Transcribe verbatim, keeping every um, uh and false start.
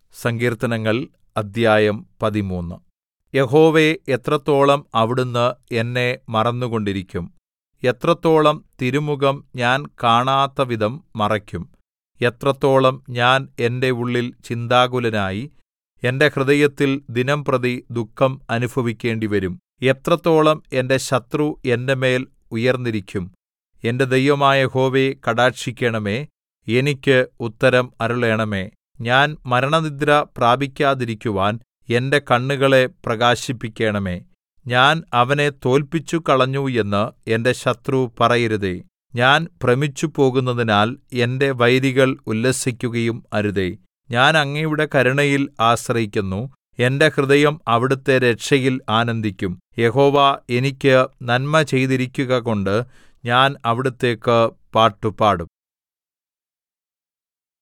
സങ്കീർത്തനങ്ങൾ അദ്ധ്യായം പതിമൂന്ന്. യഹോവേ, എത്രത്തോളം അവിടുന്ന് എന്നെ മറന്നുകൊണ്ടിരിക്കും? എത്രത്തോളം തിരുമുഖം ഞാൻ കാണാത്തവിധം മറയ്ക്കും? എത്രത്തോളം ഞാൻ എന്റെ ഉള്ളിൽ ചിന്താകുലനായി എന്റെ ഹൃദയത്തിൽ ദിനംപ്രതി ദുഃഖം അനുഭവിക്കേണ്ടിവരും? എത്രത്തോളം എന്റെ ശത്രു എന്റെ മേൽ ഉയർന്നിരിക്കും? എന്റെ ദൈവമായ യഹോവേ, കടാക്ഷിക്കണമേ, എനിക്ക് ഉത്തരം അരുളേണമേ. ഞാൻ മരണനിദ്ര പ്രാപിക്കാതിരിക്കുവാൻ എന്റെ കണ്ണുകളെ പ്രകാശിപ്പിക്കണമേ. ഞാൻ അവനെ തോല്പിച്ചുകളഞ്ഞു എന്ന് എന്റെ ശത്രു പറയരുതേ. ഞാൻ ഭ്രമിച്ചുപോകുന്നതിനാൽ എന്റെ വൈരികൾ ഉല്ലസിക്കുകയും അരുതേ. ഞാൻ അങ്ങയുടെ കരുണയിൽ ആശ്രയിക്കുന്നു. എന്റെ ഹൃദയം അവിടുത്തെ രക്ഷയിൽ ആനന്ദിക്കും. യഹോവ എനിക്ക് നന്മ ചെയ്തിരിക്കുകകൊണ്ട് ഞാൻ അവിടുത്തേക്ക് പാട്ടുപാടും.